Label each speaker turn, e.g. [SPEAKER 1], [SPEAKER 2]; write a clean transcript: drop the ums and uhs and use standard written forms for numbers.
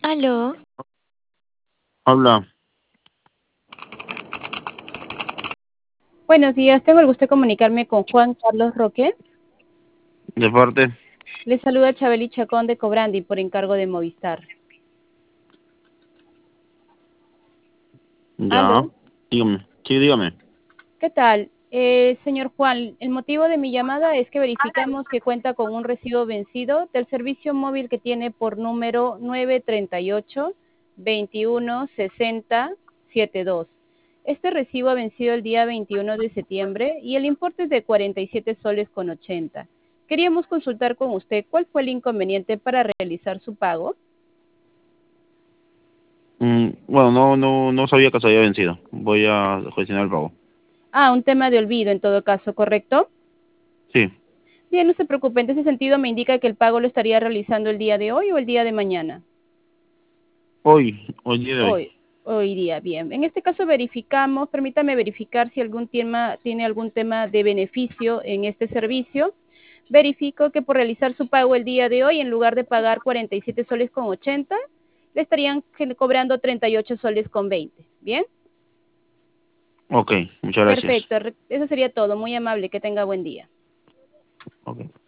[SPEAKER 1] Aló,
[SPEAKER 2] Habla,
[SPEAKER 3] Buenos días, tengo el gusto de comunicarme con Juan Carlos Roque.
[SPEAKER 2] de parte,
[SPEAKER 3] Le saluda Chabeli Chacón de Cobrandi por encargo de Movistar.
[SPEAKER 2] ya,
[SPEAKER 3] Aló,
[SPEAKER 2] dígame, sí, dígame.
[SPEAKER 3] ¿qué tal? Señor Juan, el motivo de mi llamada es que verificamos que cuenta con un recibo vencido del servicio móvil que tiene por número 938-216072. Este recibo ha vencido el día 21 de septiembre y el importe es de 47 soles con 80. Queríamos consultar con usted cuál fue el inconveniente para realizar su pago.
[SPEAKER 2] Bueno, no sabía que se había vencido. Voy a gestionar el pago.
[SPEAKER 3] Ah, un tema de olvido en todo caso, ¿correcto?
[SPEAKER 2] Sí,
[SPEAKER 3] Bien, no se preocupe. En ese sentido me indica que el pago lo estaría realizando el día de hoy o el día de mañana.
[SPEAKER 2] hoy día de hoy.
[SPEAKER 3] Hoy día, bien. En este caso verificamos, permítame verificar si algún tema tiene algún tema de beneficio en este servicio. Verifico que por realizar su pago el día de hoy, en lugar de pagar 47 soles con 80, le estarían cobrando 38 soles con 20. ¿Bien?
[SPEAKER 2] Ok, muchas gracias.
[SPEAKER 3] Perfecto. Eso sería todo. Muy amable. Que tenga buen día.
[SPEAKER 2] Ok.